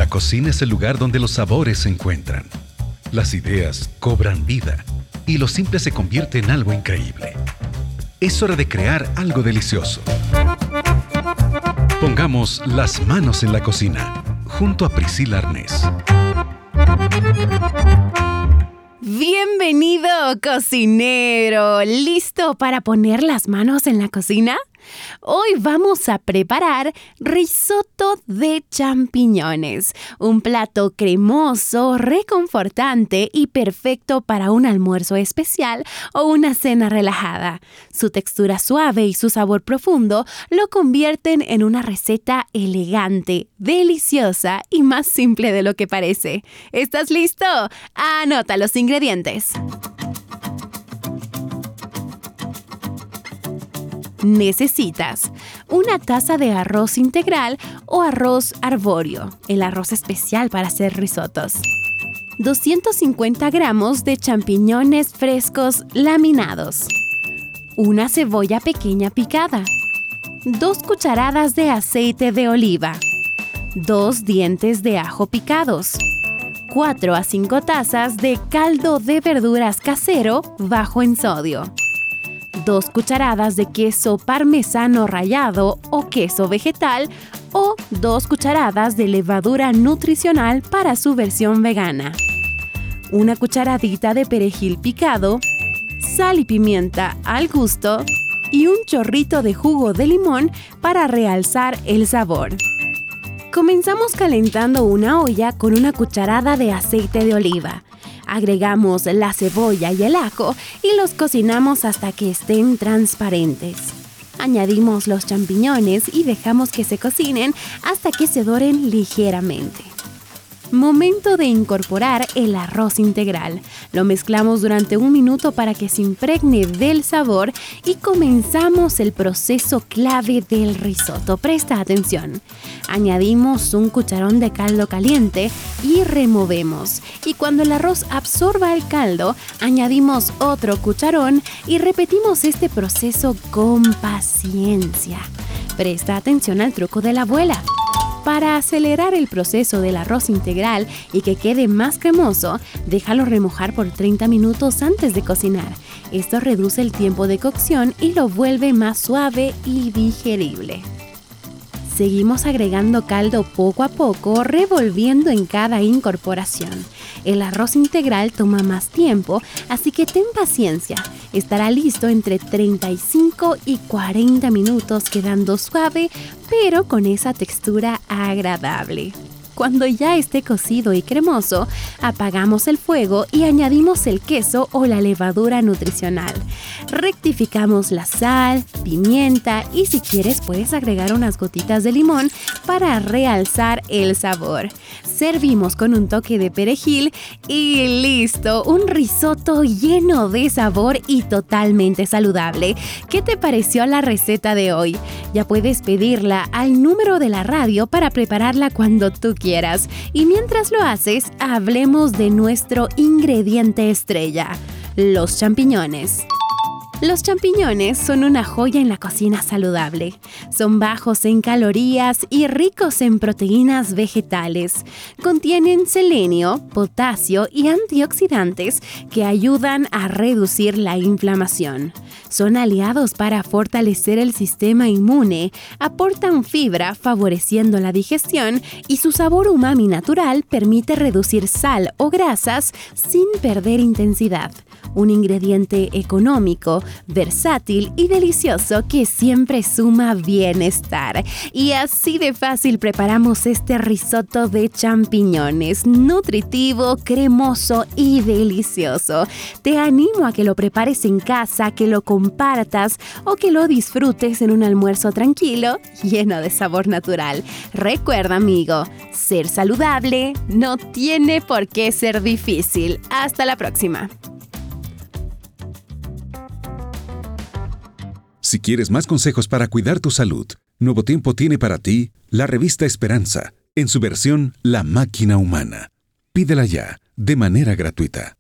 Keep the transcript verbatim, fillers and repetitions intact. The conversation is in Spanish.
cocina es el lugar donde los sabores se encuentran. Las ideas cobran vida y lo simple se convierte en algo increíble. Es hora de crear algo delicioso. Pongamos las manos en la cocina, junto a Priscila Arnés. Bienvenido, cocinero. ¿Listo para poner las manos en la cocina? Hoy vamos a preparar risotto de champiñones, un plato cremoso, reconfortante y perfecto para un almuerzo especial o una cena relajada. Su textura suave y su sabor profundo lo convierten en una receta elegante, deliciosa y más simple de lo que parece. ¿Estás listo? Anota los ingredientes. Necesitas una taza de arroz integral o arroz arbóreo, el arroz especial para hacer risotos. doscientos cincuenta gramos de champiñones frescos laminados. Una cebolla pequeña picada. Dos cucharadas de aceite de oliva. Dos dientes de ajo picados. cuatro a cinco tazas de caldo de verduras casero bajo en sodio. Dos cucharadas de queso parmesano rallado o queso vegetal o dos cucharadas de levadura nutricional para su versión vegana. Una cucharadita de perejil picado, sal y pimienta al gusto y un chorrito de jugo de limón para realzar el sabor. Comenzamos calentando una olla con una cucharada de aceite de oliva. Agregamos la cebolla y el ajo y los cocinamos hasta que estén transparentes. Añadimos los champiñones y dejamos que se cocinen hasta que se doren ligeramente. Momento de incorporar el arroz integral. Lo mezclamos durante un minuto para que se impregne del sabor y comenzamos el proceso clave del risotto. Presta atención. Añadimos un cucharón de caldo caliente y removemos. Y cuando el arroz absorba el caldo, añadimos otro cucharón y repetimos este proceso con paciencia. Presta atención al truco de la abuela. Para acelerar el proceso del arroz integral y que quede más cremoso, déjalo remojar por treinta minutos antes de cocinar. Esto reduce el tiempo de cocción y lo vuelve más suave y digerible. Seguimos agregando caldo poco a poco, revolviendo en cada incorporación. El arroz integral toma más tiempo, así que ten paciencia. Estará listo entre treinta y cinco y cuarenta minutos, quedando suave, pero con esa textura agradable. Cuando ya esté cocido y cremoso, apagamos el fuego y añadimos el queso o la levadura nutricional. Rectificamos la sal, pimienta y si quieres puedes agregar unas gotitas de limón para realzar el sabor. Servimos con un toque de perejil y listo, un risotto lleno de sabor y totalmente saludable. ¿Qué te pareció la receta de hoy? Ya puedes pedirla al número de la radio para prepararla cuando tú quieras. Y mientras lo haces, hablemos de nuestro ingrediente estrella, los champiñones. Los champiñones son una joya en la cocina saludable. Son bajos en calorías y ricos en proteínas vegetales. Contienen selenio, potasio y antioxidantes que ayudan a reducir la inflamación. Son aliados para fortalecer el sistema inmune, aportan fibra favoreciendo la digestión y su sabor umami natural permite reducir sal o grasas sin perder intensidad. Un ingrediente económico, versátil y delicioso que siempre suma bienestar. Y así de fácil preparamos este risotto de champiñones, nutritivo, cremoso y delicioso. Te animo a que lo prepares en casa, que lo compartas o que lo disfrutes en un almuerzo tranquilo, lleno de sabor natural. Recuerda, amigo, ser saludable no tiene por qué ser difícil. Hasta la próxima. Si quieres más consejos para cuidar tu salud, Nuevo Tiempo tiene para ti la revista Esperanza, en su versión La Máquina Humana. Pídela ya, de manera gratuita.